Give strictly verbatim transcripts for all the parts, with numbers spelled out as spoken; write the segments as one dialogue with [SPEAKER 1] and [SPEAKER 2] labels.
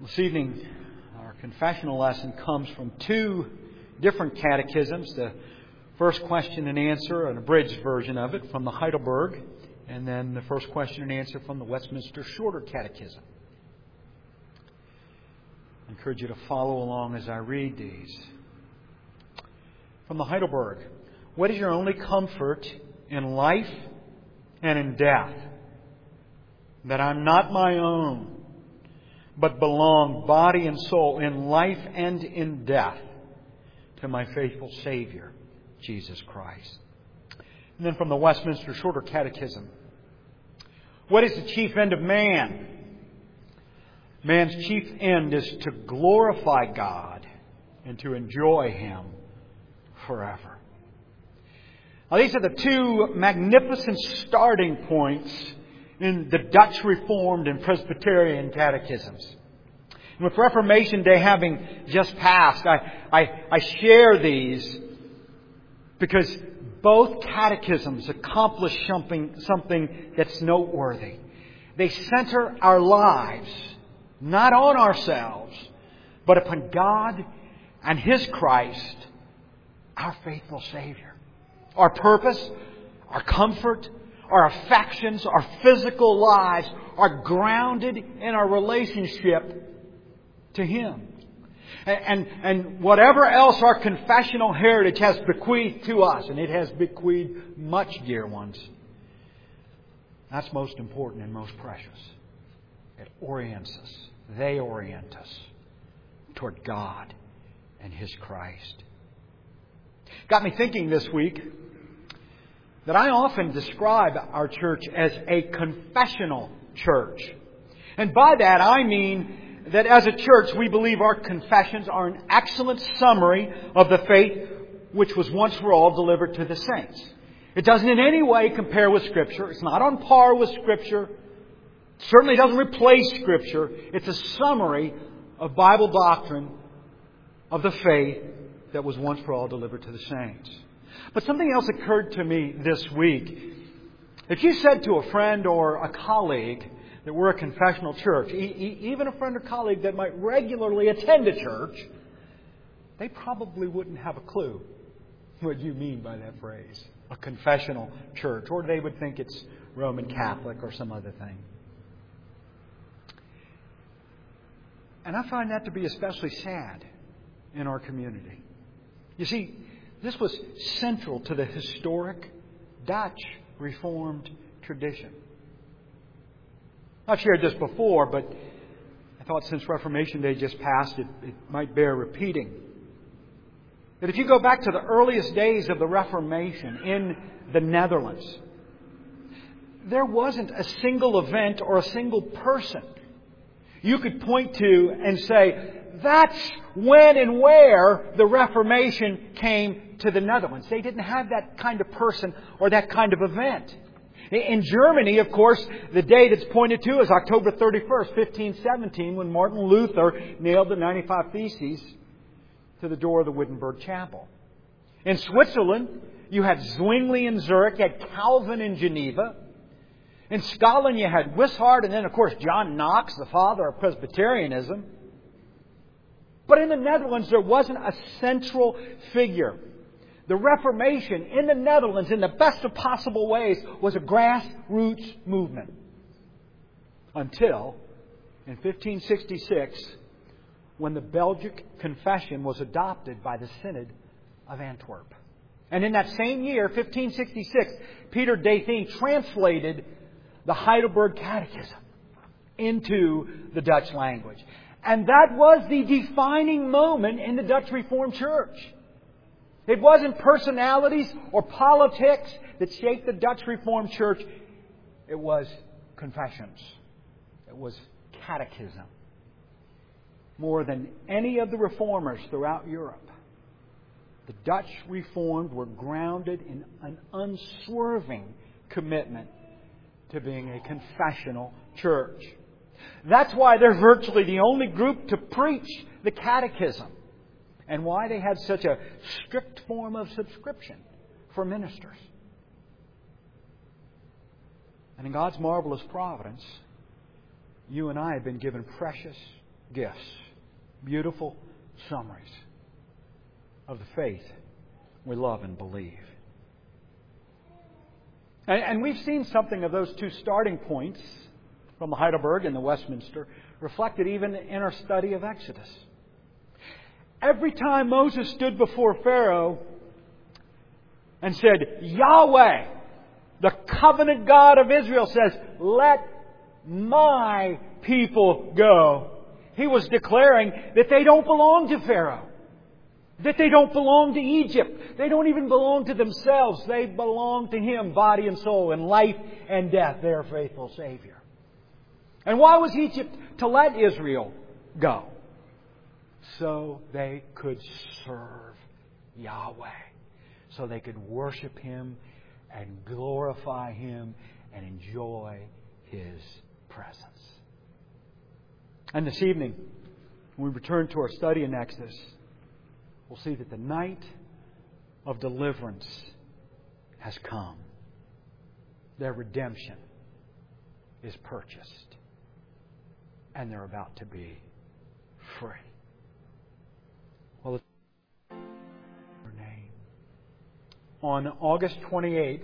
[SPEAKER 1] This evening, our confessional lesson comes from two different catechisms. The first question and answer, an abridged version of it, from the Heidelberg, and then the first question and answer from the Westminster Shorter Catechism. I encourage you to follow along as I read these. From the Heidelberg, what is your only comfort in life and in death? That I'm not my own, but belong, body and soul, in life and in death, to my faithful Savior, Jesus Christ. And then from the Westminster Shorter Catechism, what is the chief end of man? Man's chief end is to glorify God and to enjoy Him forever. Now, these are the two magnificent starting points in the Dutch Reformed and Presbyterian catechisms. And with Reformation Day having just passed, I, I, I share these because both catechisms accomplish something, something that's noteworthy. They center our lives not on ourselves, but upon God and His Christ, our faithful Savior. Our purpose, our comfort, our affections, our physical lives are grounded in our relationship to Him. And, and, and whatever else our confessional heritage has bequeathed to us, and it has bequeathed much, dear ones, that's most important and most precious. It orients us. They orient us toward God and His Christ. Got me thinking this week that I often describe our church as a confessional church. And by that I mean that as a church we believe our confessions are an excellent summary of the faith which was once for all delivered to the saints. It doesn't in any way compare with Scripture. It's not on par with Scripture. It certainly doesn't replace Scripture. It's a summary of Bible doctrine of the faith that was once for all delivered to the saints. But something else occurred to me this week. If you said to a friend or a colleague that we're a confessional church, e- e- even a friend or colleague that might regularly attend a church, they probably wouldn't have a clue what you mean by that phrase, a confessional church, or they would think it's Roman Catholic or some other thing. And I find that to be especially sad in our community. You see, this was central to the historic Dutch Reformed tradition. I've shared this before, but I thought since Reformation Day just passed, it, it might bear repeating. That if you go back to the earliest days of the Reformation in the Netherlands, there wasn't a single event or a single person you could point to and say, that's when and where the Reformation came to the Netherlands. They didn't have that kind of person or that kind of event. In Germany, of course, the date it's pointed to is October thirty-first, fifteen seventeen, when Martin Luther nailed the ninety-five Theses to the door of the Wittenberg Chapel. In Switzerland, you had Zwingli in Zurich, you had Calvin in Geneva. In Scotland, you had Wishart, and then, of course, John Knox, the father of Presbyterianism. But in the Netherlands, there wasn't a central figure. The Reformation in the Netherlands, in the best of possible ways, was a grassroots movement. Until, in fifteen sixty-six, when the Belgic Confession was adopted by the Synod of Antwerp. And in that same year, fifteen sixty-six, Peter Datheen translated the Heidelberg Catechism into the Dutch language. And that was the defining moment in the Dutch Reformed Church. It wasn't personalities or politics that shaped the Dutch Reformed Church. It was confessions. It was catechism. More than any of the reformers throughout Europe, the Dutch Reformed were grounded in an unswerving commitment to being a confessional church. That's why they're virtually the only group to preach the catechism, and why they had such a strict form of subscription for ministers. And in God's marvelous providence, you and I have been given precious gifts, beautiful summaries of the faith we love and believe. And, and we've seen something of those two starting points from the Heidelberg and the Westminster reflected even in our study of Exodus. Every time Moses stood before Pharaoh and said, Yahweh, the covenant God of Israel, says, let my people go, he was declaring that they don't belong to Pharaoh. That they don't belong to Egypt. They don't even belong to themselves. They belong to Him, body and soul, in life and death, their faithful Savior. And why was Egypt to let Israel go? So they could serve Yahweh. So they could worship Him and glorify Him and enjoy His presence. And this evening, when we return to our study in Exodus, we'll see that the night of deliverance has come. Their redemption is purchased. And they're about to be free. Well, it's her name. On August twenty-eighth,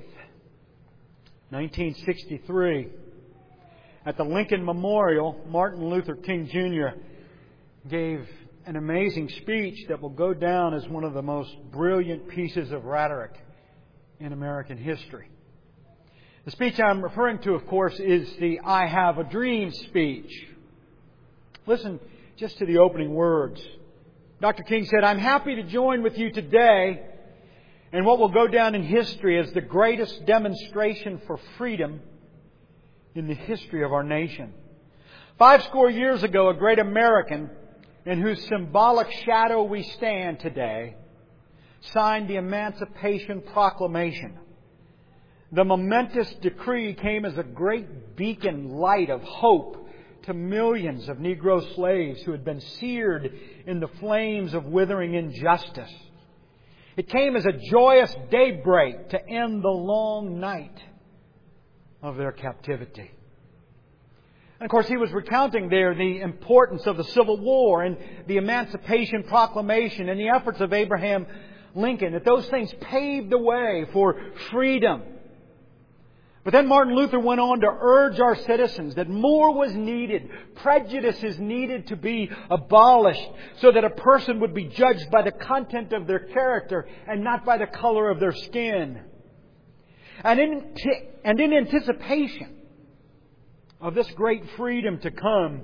[SPEAKER 1] nineteen sixty-three, at the Lincoln Memorial, Martin Luther King Junior gave an amazing speech that will go down as one of the most brilliant pieces of rhetoric in American history. The speech I'm referring to, of course, is the I Have a Dream speech. Listen just to the opening words. Doctor King said, I'm happy to join with you today in what will go down in history as the greatest demonstration for freedom in the history of our nation. Five score years ago, a great American in whose symbolic shadow we stand today signed the Emancipation Proclamation. The momentous decree came as a great beacon light of hope to millions of Negro slaves who had been seared in the flames of withering injustice. It came as a joyous daybreak to end the long night of their captivity. And of course, he was recounting there the importance of the Civil War and the Emancipation Proclamation and the efforts of Abraham Lincoln, that those things paved the way for freedom. But then Martin Luther went on to urge our citizens that more was needed. Prejudice is needed to be abolished so that a person would be judged by the content of their character and not by the color of their skin. And in, and in anticipation of this great freedom to come,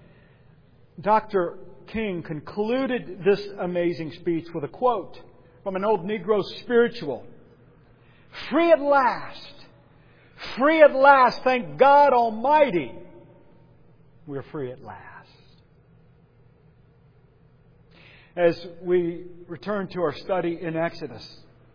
[SPEAKER 1] Doctor King concluded this amazing speech with a quote from an old Negro spiritual. Free at last! Free at last! Thank God Almighty! We're free at last. As we return to our study in Exodus,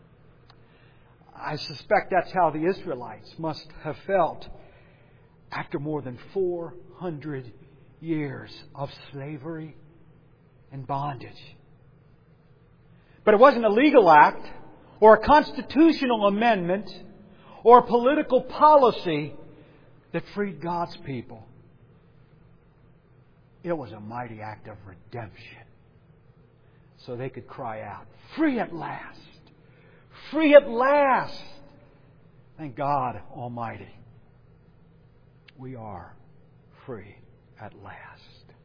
[SPEAKER 1] I suspect that's how the Israelites must have felt after more than four hundred years of slavery and bondage. But it wasn't a legal act or a constitutional amendment or a political policy that freed God's people. It was a mighty act of redemption. So they could cry out, free at last! Free at last! Thank God Almighty. We are free at last.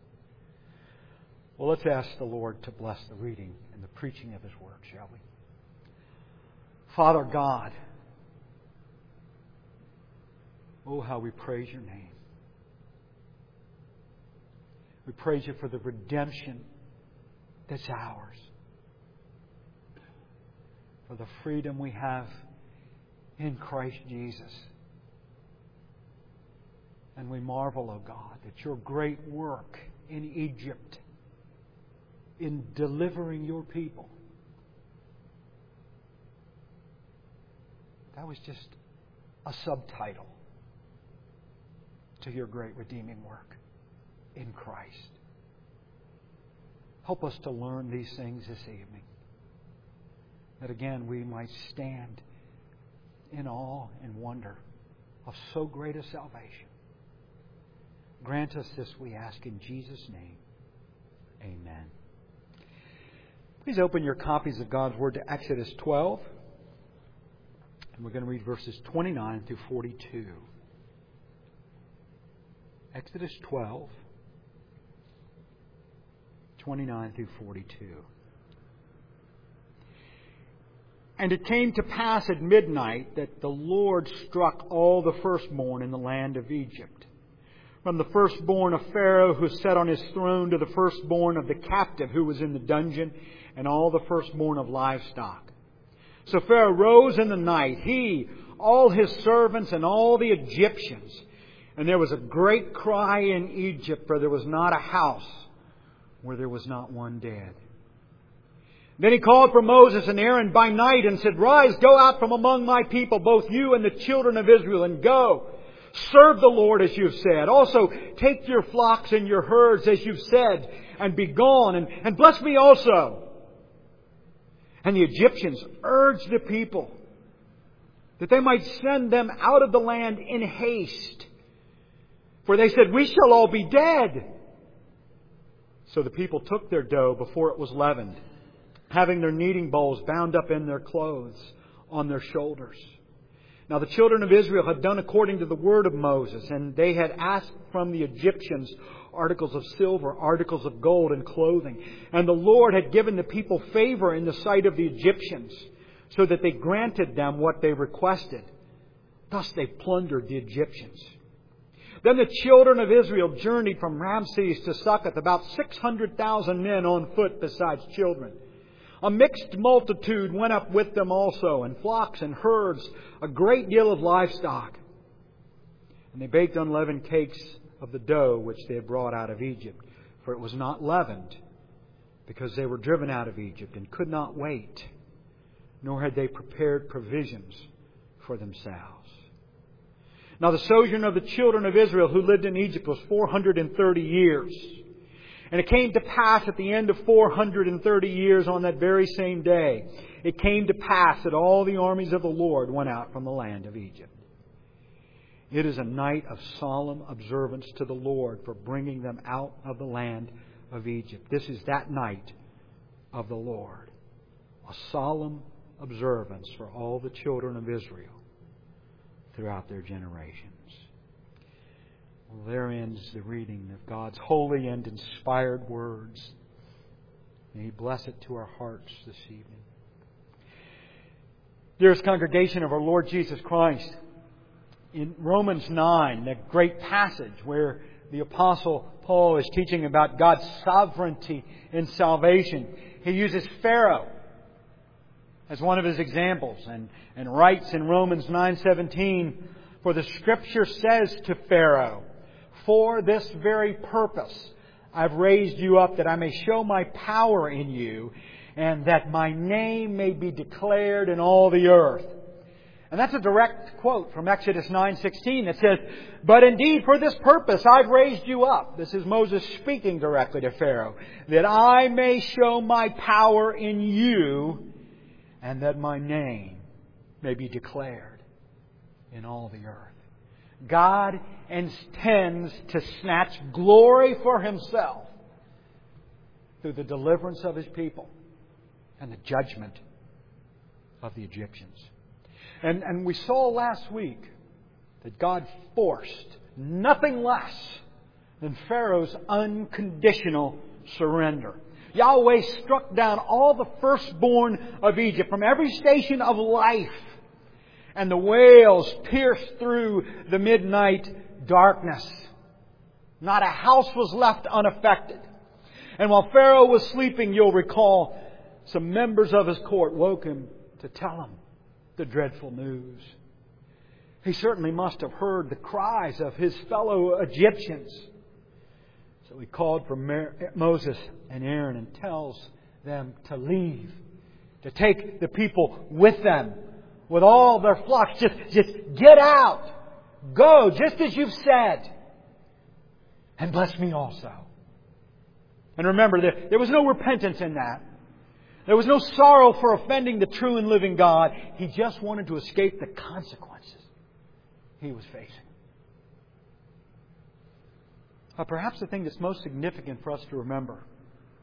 [SPEAKER 1] Well, let's ask the Lord to bless the reading and the preaching of His Word, shall we? Father God, oh, how we praise Your name. We praise You for the redemption that's ours. For the freedom we have in Christ Jesus. And we marvel, O God, that Your great work in Egypt, in delivering Your people, that was just a subtitle to Your great redeeming work in Christ. Help us to learn these things this evening, that again we might stand in awe and wonder of so great a salvation. Grant us this, we ask in Jesus' name. Amen. Please open your copies of God's Word to Exodus twelve. And we're going to read verses twenty-nine through forty-two. Exodus twelve, twenty-nine through forty-two. And it came to pass at midnight that the Lord struck all the firstborn in the land of Egypt, from the firstborn of Pharaoh who sat on his throne to the firstborn of the captive who was in the dungeon, and all the firstborn of livestock. So Pharaoh rose in the night, he, all his servants, and all the Egyptians. And there was a great cry in Egypt, for there was not a house where there was not one dead. Then he called for Moses and Aaron by night and said, Rise, go out from among my people, both you and the children of Israel, and go. Serve the Lord as you've said. Also, take your flocks and your herds as you've said, and be gone, and, and bless me also. And the Egyptians urged the people that they might send them out of the land in haste. For they said, We shall all be dead. So the people took their dough before it was leavened, having their kneading bowls bound up in their clothes on their shoulders. Now the children of Israel had done according to the word of Moses, and they had asked from the Egyptians articles of silver, articles of gold, and clothing. And the Lord had given the people favor in the sight of the Egyptians, so that they granted them what they requested. Thus they plundered the Egyptians. Then the children of Israel journeyed from Ramses to Succoth, about six hundred thousand men on foot besides children. A mixed multitude went up with them also, and flocks and herds, a great deal of livestock. And they baked unleavened cakes of the dough which they had brought out of Egypt, for it was not leavened, because they were driven out of Egypt and could not wait, nor had they prepared provisions for themselves. Now the sojourn of the children of Israel who lived in Egypt was four hundred thirty years. And it came to pass at the end of four hundred thirty years, on that very same day, it came to pass that all the armies of the Lord went out from the land of Egypt. It is a night of solemn observance to the Lord for bringing them out of the land of Egypt. This is that night of the Lord. A solemn observance for all the children of Israel throughout their generations. Well, there ends the reading of God's holy and inspired words. May He bless it to our hearts this evening. Dearest congregation of our Lord Jesus Christ, in Romans nine, that great passage where the Apostle Paul is teaching about God's sovereignty in salvation, he uses Pharaoh as one of his examples, and, and writes in Romans nine seventeen, For the Scripture says to Pharaoh, For this very purpose I've raised you up, that I may show my power in you, and that my name may be declared in all the earth. And that's a direct quote from Exodus nine sixteen that says, But indeed for this purpose I've raised you up. This is Moses speaking directly to Pharaoh. That I may show my power in you, and that my name may be declared in all the earth. God intends to snatch glory for Himself through the deliverance of His people and the judgment of the Egyptians. And, and we saw last week that God forced nothing less than Pharaoh's unconditional surrender. Yahweh struck down all the firstborn of Egypt from every station of life. And the wails pierced through the midnight darkness. Not a house was left unaffected. And while Pharaoh was sleeping, you'll recall, some members of his court woke him to tell him the dreadful news. He certainly must have heard the cries of his fellow Egyptians. So he called for Moses and Aaron and tells them to leave, to take the people with them, with all their flocks. Just, just get out. Go, just as you've said. And bless me also. And remember, there, there was no repentance in that. There was no sorrow for offending the true and living God. He just wanted to escape the consequences he was facing. But perhaps the thing that's most significant for us to remember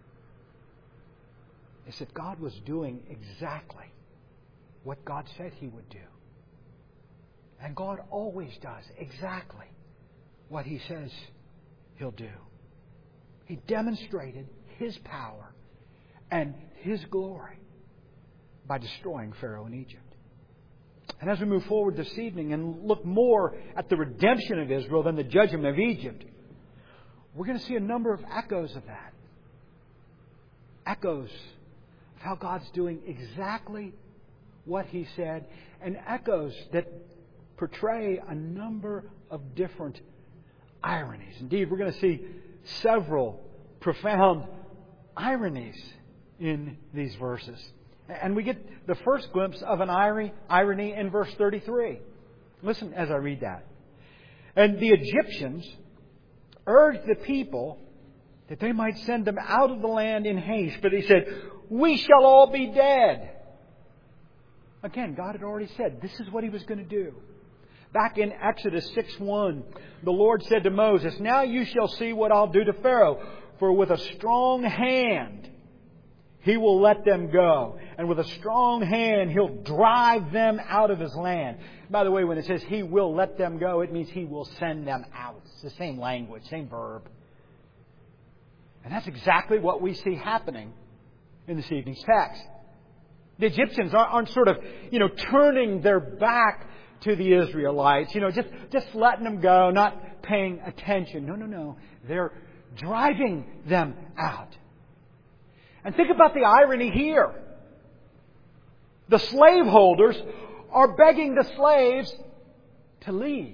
[SPEAKER 1] is that God was doing exactly what God said He would do. And God always does exactly what He says He'll do. He demonstrated His power and His glory by destroying Pharaoh in Egypt. And as we move forward this evening and look more at the redemption of Israel than the judgment of Egypt, we're going to see a number of echoes of that. Echoes of how God's doing exactly what He said, and echoes that portray a number of different ironies. Indeed, we're going to see several profound ironies in these verses. And we get the first glimpse of an irony in verse thirty-three. Listen as I read that. And the Egyptians urged the people that they might send them out of the land in haste. But he said, "We shall all be dead." Again, God had already said this is what He was going to do. Back in Exodus six one, the Lord said to Moses, "Now you shall see what I'll do to Pharaoh, for with a strong hand He will let them go. And with a strong hand He'll drive them out of His land." By the way, when it says He will let them go, it means He will send them out. It's the same language, same verb. And that's exactly what we see happening in this evening's text. The Egyptians aren't, aren't sort of, you know, turning their back to the Israelites, you know, just, just letting them go, not paying attention. No, no, no. They're driving them out. And think about the irony here. The slaveholders are begging the slaves to leave.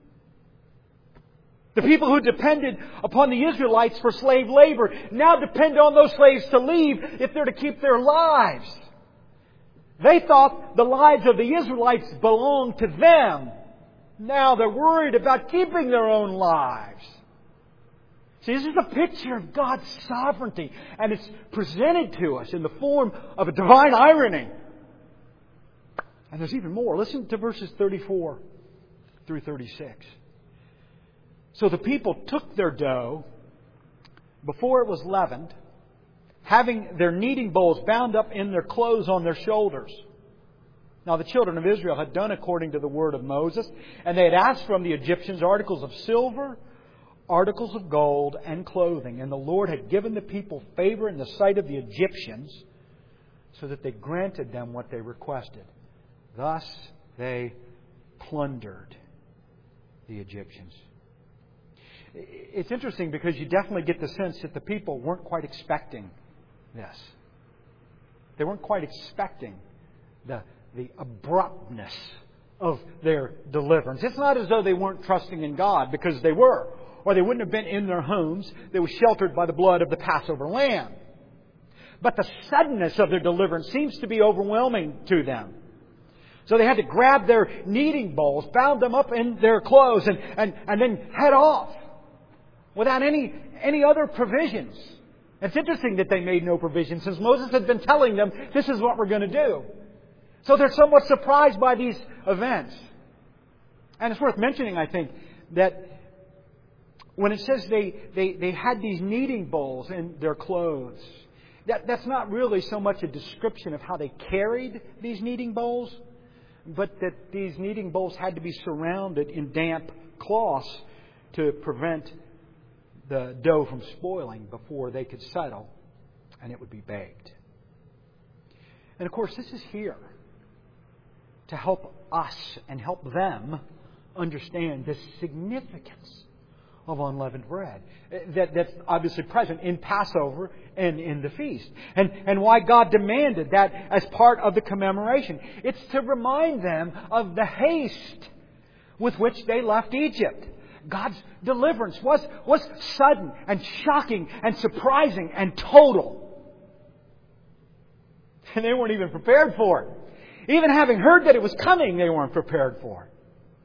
[SPEAKER 1] The people who depended upon the Israelites for slave labor now depend on those slaves to leave if they're to keep their lives. They thought the lives of the Israelites belonged to them. Now they're worried about keeping their own lives. See, this is a picture of God's sovereignty, and it's presented to us in the form of a divine irony. And there's even more. Listen to verses thirty-four through thirty-six. So the people took their dough before it was leavened, having their kneading bowls bound up in their clothes on their shoulders. Now the children of Israel had done according to the word of Moses, and they had asked from the Egyptians articles of silver, articles of gold, and clothing. And the Lord had given the people favor in the sight of the Egyptians, so that they granted them what they requested. Thus they plundered the Egyptians. It's interesting because you definitely get the sense that the people weren't quite expecting this. They weren't quite expecting the, the abruptness of their deliverance. It's not as though they weren't trusting in God, because they were. Or they wouldn't have been in their homes. They were sheltered by the blood of the Passover lamb. But the suddenness of their deliverance seems to be overwhelming to them. So they had to grab their kneading bowls, bound them up in their clothes, and, and, and then head off without any, any other provisions. It's interesting that they made no provisions, since Moses had been telling them, this is what we're going to do. So they're somewhat surprised by these events. And it's worth mentioning, I think, that when it says they, they, they had these kneading bowls in their clothes, that, that's not really so much a description of how they carried these kneading bowls, but that these kneading bowls had to be surrounded in damp cloths to prevent the dough from spoiling before they could settle and it would be baked. And of course, this is here to help us and help them understand the significance of unleavened bread. That, that's obviously present in Passover and in the feast. And, and why God demanded that as part of the commemoration. It's to remind them of the haste with which they left Egypt. God's deliverance was, was sudden and shocking and surprising and total. And they weren't even prepared for it. Even having heard that it was coming, they weren't prepared for it.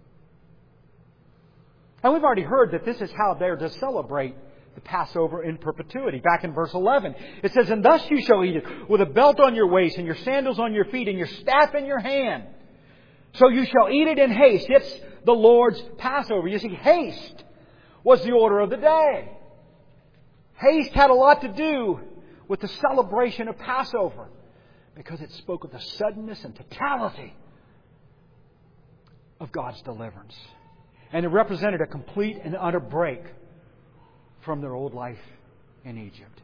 [SPEAKER 1] And we've already heard that this is how they're to celebrate the Passover in perpetuity. Back in verse eleven, it says, "And thus you shall eat it, with a belt on your waist, and your sandals on your feet, and your staff in your hand. So you shall eat it in haste." It's the Lord's Passover. You see, haste was the order of the day. Haste had a lot to do with the celebration of Passover, because it spoke of the suddenness and totality of God's deliverance. And it represented a complete and utter break from their old life in Egypt.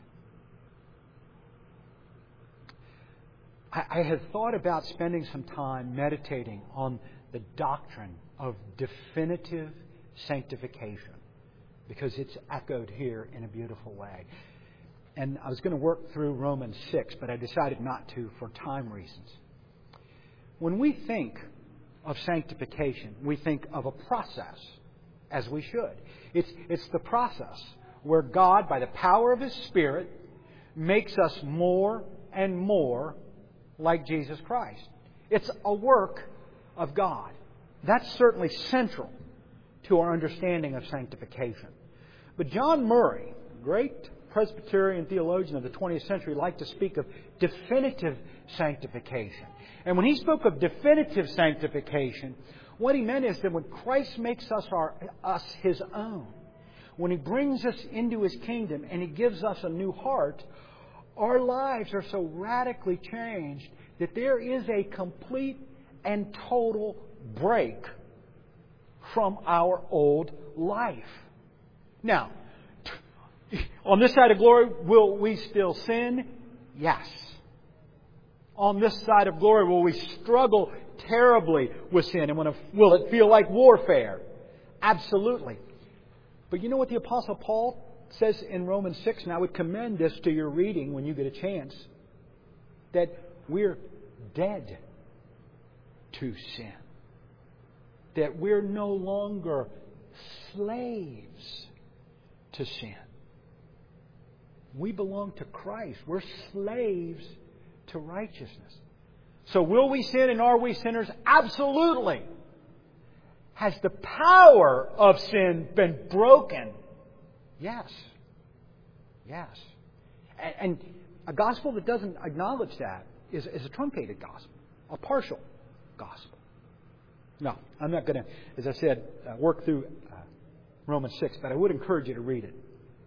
[SPEAKER 1] I, I had thought about spending some time meditating on the doctrine of definitive sanctification, because it's echoed here in a beautiful way. And I was going to work through Romans six, but I decided not to for time reasons. When we think of sanctification, we think of a process, as we should. It's, it's the process where God, by the power of His Spirit, makes us more and more like Jesus Christ. It's a work of God. That's certainly central to our understanding of sanctification. But John Murray, great Presbyterian theologian of the twentieth century, liked to speak of definitive sanctification. And when he spoke of definitive sanctification, what he meant is that when Christ makes us our, us His own, when He brings us into His kingdom and He gives us a new heart, our lives are so radically changed that there is a complete and total break from our old life. Now, on this side of glory, will we still sin? Yes. On this side of glory, will we struggle terribly with sin? And will it feel like warfare? Absolutely. But you know what the Apostle Paul says in Romans six, and I would commend this to your reading when you get a chance, that we're dead to sin. That we're no longer slaves to sin. We belong to Christ. We're slaves to righteousness. So will we sin and are we sinners? Absolutely. Has the power of sin been broken? Yes. Yes. And, and a gospel that doesn't acknowledge that is, is a truncated gospel, a partial gospel. No, I'm not going to, as I said, uh, work through uh, Romans six, but I would encourage you to read it.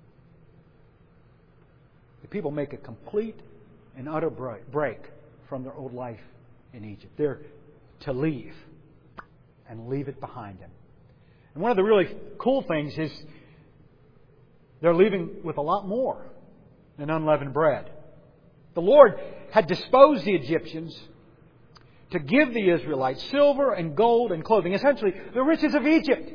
[SPEAKER 1] The people make a complete and utter break from their old life in Egypt. They're to leave and leave it behind them. And one of the really cool things is they're leaving with a lot more than unleavened bread. The Lord had disposed the Egyptians to give the Israelites silver and gold and clothing, essentially the riches of Egypt.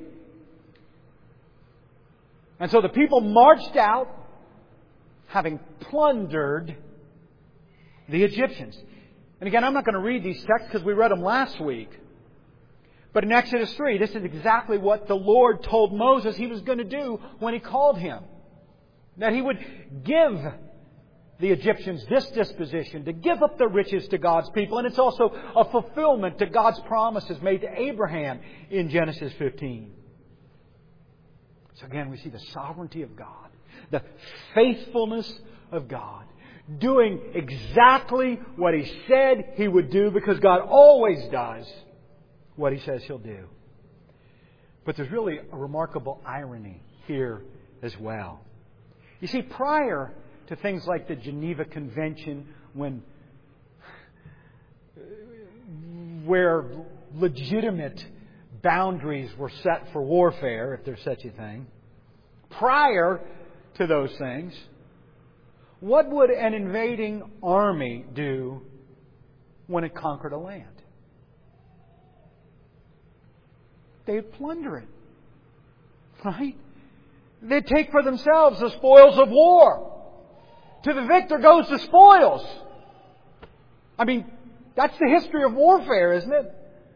[SPEAKER 1] And so the people marched out, having plundered the Egyptians. And again, I'm not going to read these texts because we read them last week. But in Exodus three, this is exactly what the Lord told Moses He was going to do when He called him. That He would give the Egyptians this disposition to give up their riches to God's people. And it's also a fulfillment to God's promises made to Abraham in Genesis fifteen. So again, we see the sovereignty of God, the faithfulness of God, doing exactly what He said He would do, because God always does what He says He'll do. But there's really a remarkable irony here as well. You see, prior to things like the Geneva Convention, when where legitimate boundaries were set for warfare, if there's such a thing, prior to those things, what would an invading army do when it conquered a land? They'd plunder it. Right? They'd take for themselves the spoils of war. To the victor goes the spoils. I mean, that's the history of warfare, isn't it?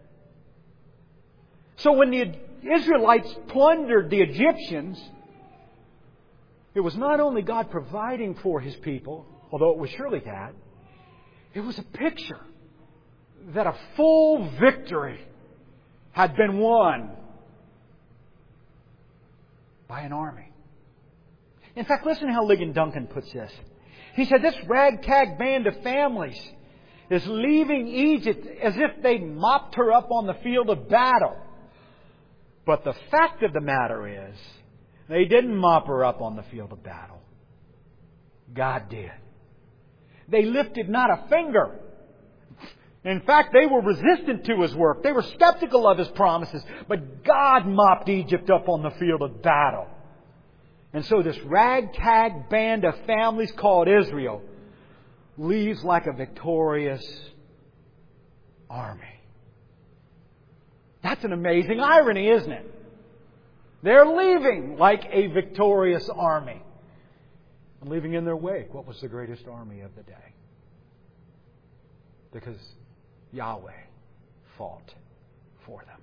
[SPEAKER 1] So when the Israelites plundered the Egyptians, it was not only God providing for His people, although it was surely that, it was a picture that a full victory had been won by an army. In fact, listen to how Ligon Duncan puts this. He said, this ragtag band of families is leaving Egypt as if they mopped her up on the field of battle. But the fact of the matter is, they didn't mop her up on the field of battle. God did. They lifted not a finger. In fact, they were resistant to His work. They were skeptical of His promises. But God mopped Egypt up on the field of battle. And so this ragtag band of families called Israel leaves like a victorious army. That's an amazing irony, isn't it? They're leaving like a victorious army. And leaving in their wake what was the greatest army of the day. Because Yahweh fought for them.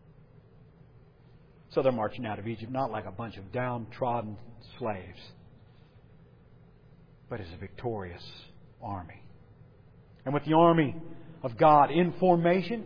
[SPEAKER 1] So they're marching out of Egypt not like a bunch of downtrodden slaves, but as a victorious army. And with the army of God in formation,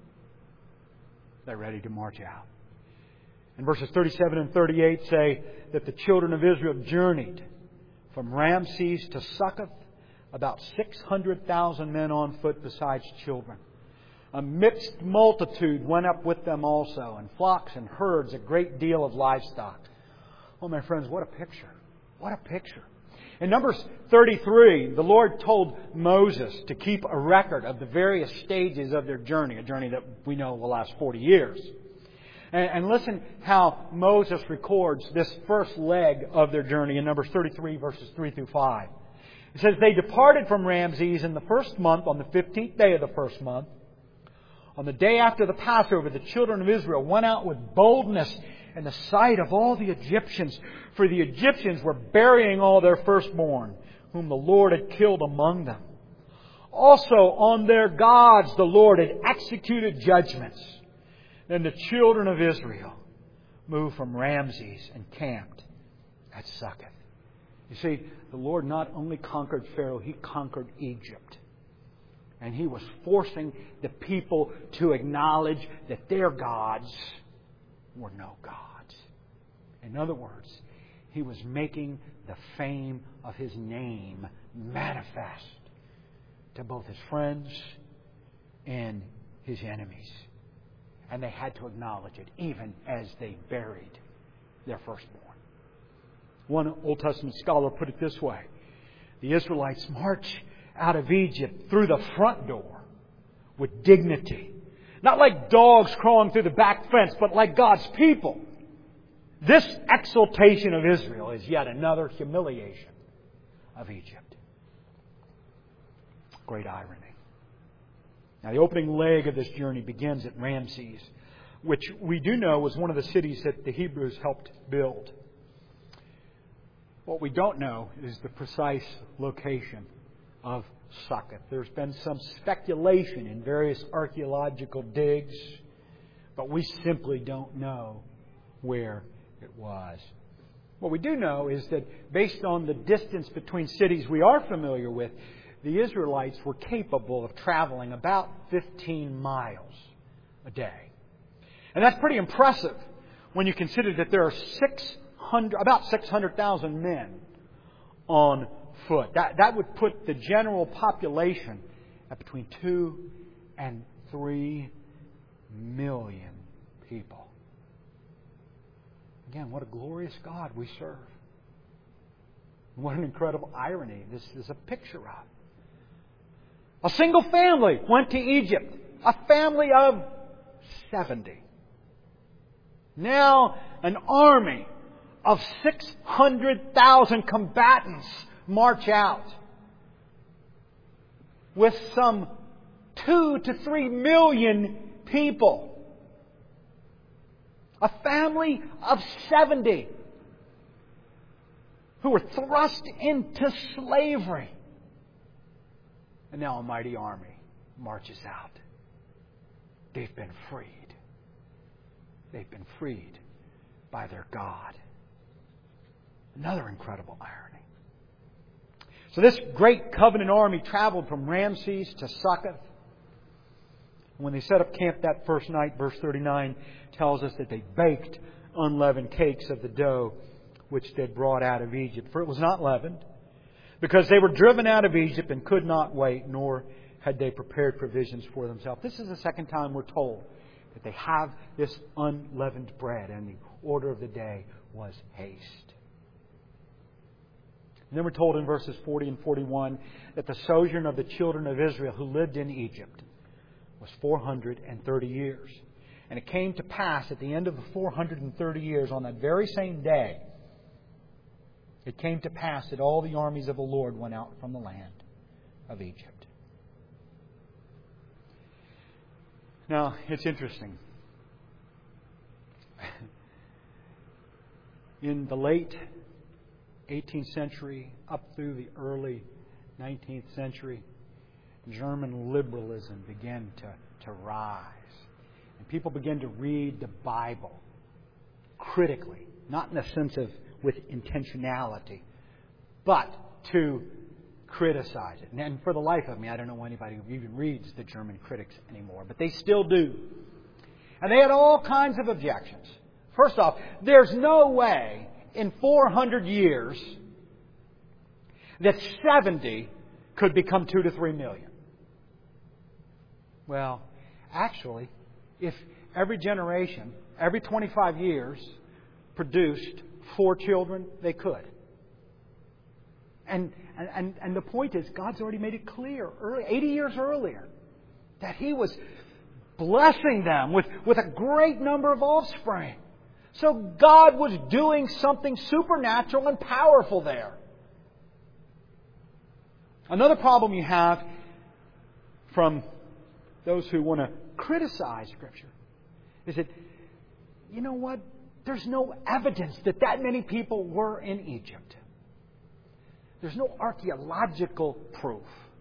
[SPEAKER 1] they're ready to march out. And verses thirty-seven and thirty-eight say that the children of Israel journeyed from Ramses to Succoth, about six hundred thousand men on foot besides children. A mixed multitude went up with them also, and flocks and herds, a great deal of livestock. Oh, my friends, what a picture. What a picture. In Numbers thirty-three, the Lord told Moses to keep a record of the various stages of their journey, a journey that we know will last forty years. And, and listen how Moses records this first leg of their journey in Numbers thirty-three, verses three through five. It says, they departed from Ramses in the first month, on the fifteenth day of the first month. On the day after the Passover, the children of Israel went out with boldness in the sight of all the Egyptians. For the Egyptians were burying all their firstborn, whom the Lord had killed among them. Also on their gods the Lord had executed judgments. Then the children of Israel moved from Ramses and camped at Succoth. You see, the Lord not only conquered Pharaoh, He conquered Egypt. And He was forcing the people to acknowledge that their gods were no gods. In other words, He was making the fame of His name manifest to both His friends and His enemies. And they had to acknowledge it, even as they buried their firstborn. One Old Testament scholar put it this way: the Israelites march out of Egypt through the front door with dignity. Not like dogs crawling through the back fence, but like God's people. This exaltation of Israel is yet another humiliation of Egypt. Great irony. Now, the opening leg of this journey begins at Ramses, which we do know was one of the cities that the Hebrews helped build. What we don't know is the precise location of Succoth. There's been some speculation in various archaeological digs, but we simply don't know where it was. What we do know is that based on the distance between cities we are familiar with, the Israelites were capable of traveling about fifteen miles a day. And that's pretty impressive when you consider that there are six hundred, about six hundred thousand men on foot. That, that would put the general population at between two and three million people. Again, what a glorious God we serve. What an incredible irony this is a picture of. A single family went to Egypt. A family of seventy. Now an army of six hundred thousand combatants march out with some two to three million people. A family of seventy who were thrust into slavery. And now a mighty army marches out. They've been freed. They've been freed by their God. Another incredible irony. So this great covenant army traveled from Ramses to Succoth. When they set up camp that first night, verse thirty-nine tells us that they baked unleavened cakes of the dough which they brought out of Egypt. For it was not leavened, because they were driven out of Egypt and could not wait, nor had they prepared provisions for themselves. This is the second time we're told that they have this unleavened bread, and the order of the day was haste. And then we're told in verses forty and forty-one that the sojourn of the children of Israel who lived in Egypt was four hundred thirty years. And it came to pass at the end of the four hundred thirty years, on that very same day, it came to pass that all the armies of the Lord went out from the land of Egypt. Now, it's interesting. In the late eighteenth century, up through the early nineteenth century, German liberalism began to, to rise. And people began to read the Bible critically, not in the sense of with intentionality, but to criticize it. And for the life of me, I don't know anybody who even reads the German critics anymore, but they still do. And they had all kinds of objections. First off, there's no way in four hundred years that seventy could become two to three million. Well, actually, if every generation, every twenty-five years, produced four children, they could. And, and, and the point is, God's already made it clear, early, eighty years earlier, that He was blessing them with, with a great number of offspring. So God was doing something supernatural and powerful there. Another problem you have from those who want to criticize Scripture is that, you know what? There's no evidence that that many people were in Egypt. There's no archaeological proof.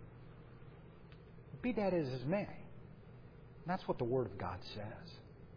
[SPEAKER 1] Be that as it may. That's what the Word of God says.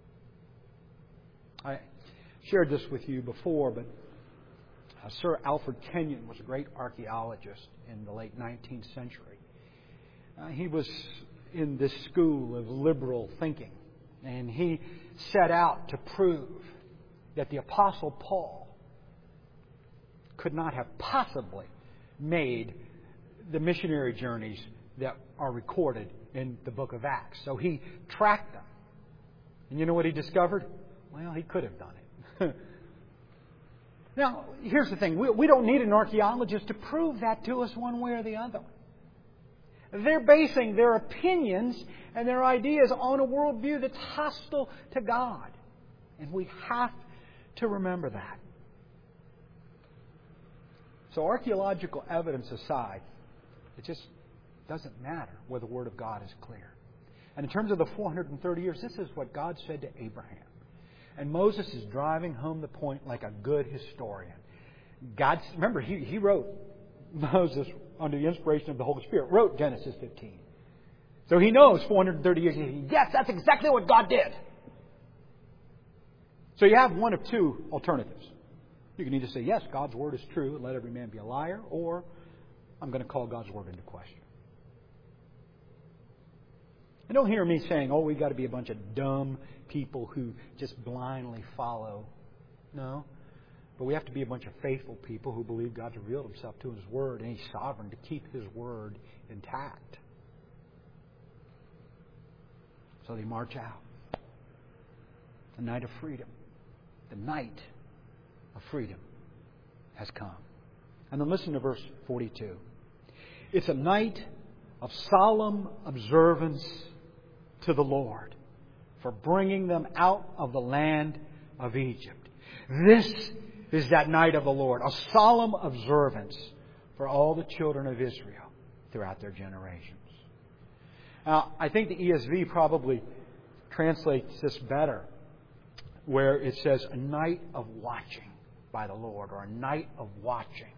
[SPEAKER 1] I shared this with you before, but uh, Sir Alfred Kenyon was a great archaeologist in the late nineteenth century. Uh, he was in this school of liberal thinking, and he set out to prove that the Apostle Paul could not have possibly made the missionary journeys that are recorded in the book of Acts. So he tracked them. And you know what he discovered? Well, he could have done it. Now, here's the thing. We, we don't need an archaeologist to prove that to us one way or the other. They're basing their opinions and their ideas on a worldview that's hostile to God. And we have to remember that. So archaeological evidence aside, it just doesn't matter where the Word of God is clear. And in terms of the four hundred thirty years, this is what God said to Abraham. And Moses is driving home the point like a good historian. God, remember, he, he wrote, Moses, under the inspiration of the Holy Spirit, wrote Genesis fifteen. So he knows four hundred thirty years. Yes, that's exactly what God did. So you have one of two alternatives. You can either say, yes, God's Word is true, and let every man be a liar, or I'm going to call God's Word into question. And don't hear me saying, oh, we've got to be a bunch of dumb people who just blindly follow. No. But we have to be a bunch of faithful people who believe God's revealed Himself to His Word, and He's sovereign to keep His Word intact. So they march out. The night of freedom. The night of freedom has come. And then listen to verse forty-two. It's a night of solemn observance to the Lord for bringing them out of the land of Egypt. This is that night of the Lord, a solemn observance for all the children of Israel throughout their generations. Now, I think the E S V probably translates this better, where it says a night of watching by the Lord, or a night of watching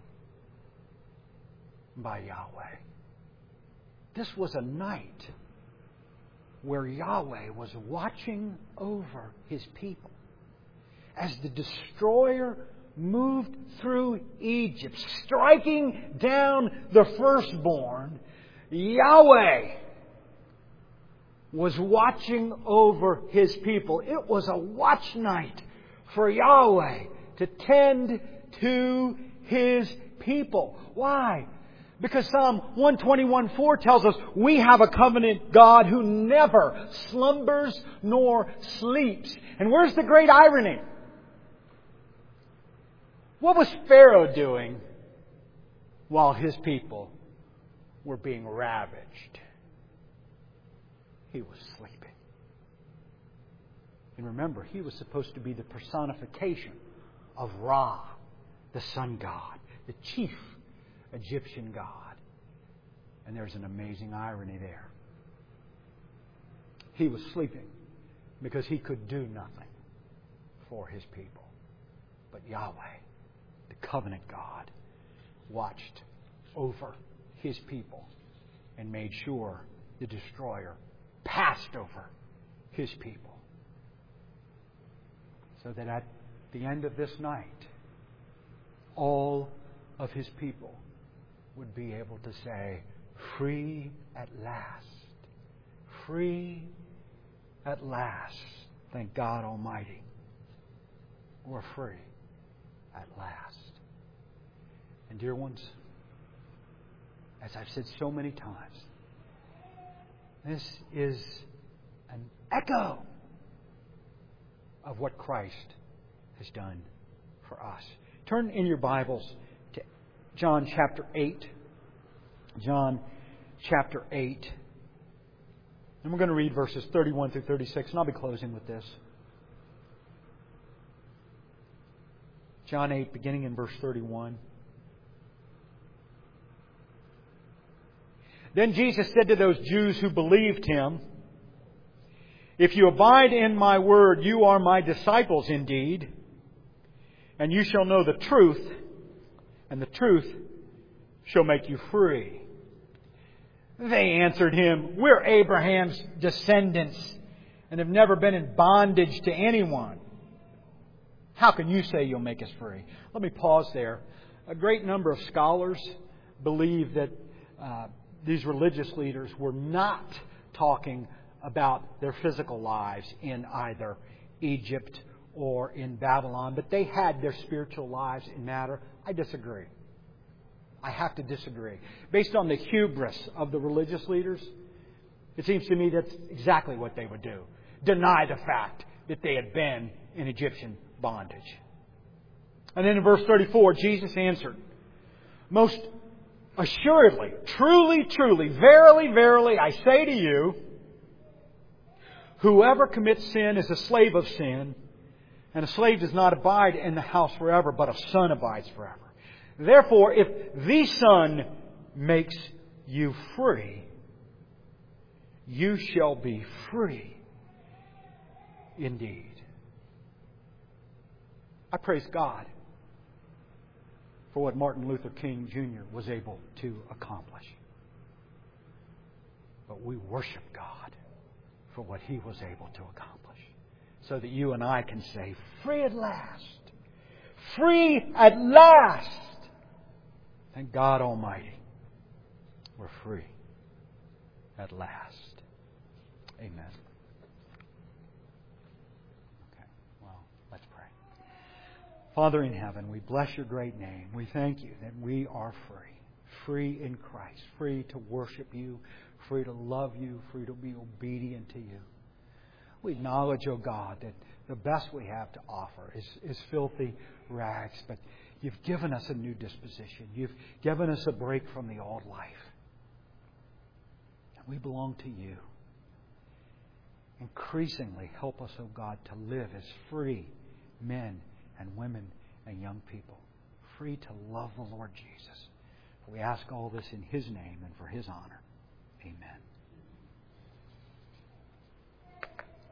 [SPEAKER 1] by Yahweh. This was a night where Yahweh was watching over His people. As the destroyer moved through Egypt, striking down the firstborn, Yahweh was watching over His people. It was a watch night for Yahweh to tend to His people. Why? Because Psalm one twenty-one four tells us we have a covenant God who never slumbers nor sleeps. And where's the great irony? What was Pharaoh doing while His people were being ravaged. He was sleeping. And remember, He was supposed to be the personification of Ra, the sun god, the chief Egyptian god. And there's an amazing irony there. He was sleeping because He could do nothing for His people. But Yahweh, the covenant God, watched over His people and made sure the destroyer passed over His people. So that at the end of this night, all of His people would be able to say, free at last. Free at last. Thank God Almighty. We're free at last. And dear ones, as I've said so many times, this is an echo of what Christ has done for us. Turn in your Bibles to John chapter eight. John chapter eight. And we're going to read verses thirty-one through thirty-six, and I'll be closing with this. John eight, beginning in verse thirty-one. Then Jesus said to those Jews who believed Him, if you abide in my word, you are my disciples indeed, and you shall know the truth, and the truth shall make you free. They answered Him, we're Abraham's descendants and have never been in bondage to anyone. How can you say you'll make us free? Let me pause there. A great number of scholars believe that uh, these religious leaders were not talking about their physical lives in either Egypt or in Babylon, but they had their spiritual lives in matter. I disagree. I have to disagree. Based on the hubris of the religious leaders, it seems to me that's exactly what they would do. Deny the fact that they had been in Egyptian bondage. And then in verse thirty-four, Jesus answered, most assuredly, truly, truly, verily, verily, I say to you, whoever commits sin is a slave of sin, and a slave does not abide in the house forever, but a son abides forever. Therefore, if the Son makes you free, you shall be free indeed. I praise God for what Martin Luther King Junior was able to accomplish. But we worship God for what He was able to accomplish, so that you and I can say, free at last. Free at last. Thank God Almighty, we're free at last. Amen. Okay, well, let's pray. Father in heaven, we bless Your great name. We thank You that we are free. Free in Christ. Free to worship You. Free to love You. Free to be obedient to You. We acknowledge, O God, that the best we have to offer is, is filthy rags, but You've given us a new disposition. You've given us a break from the old life. And we belong to You. Increasingly help us, O God, to live as free men and women and young people. Free to love the Lord Jesus. We ask all this in His name and for His honor. Amen.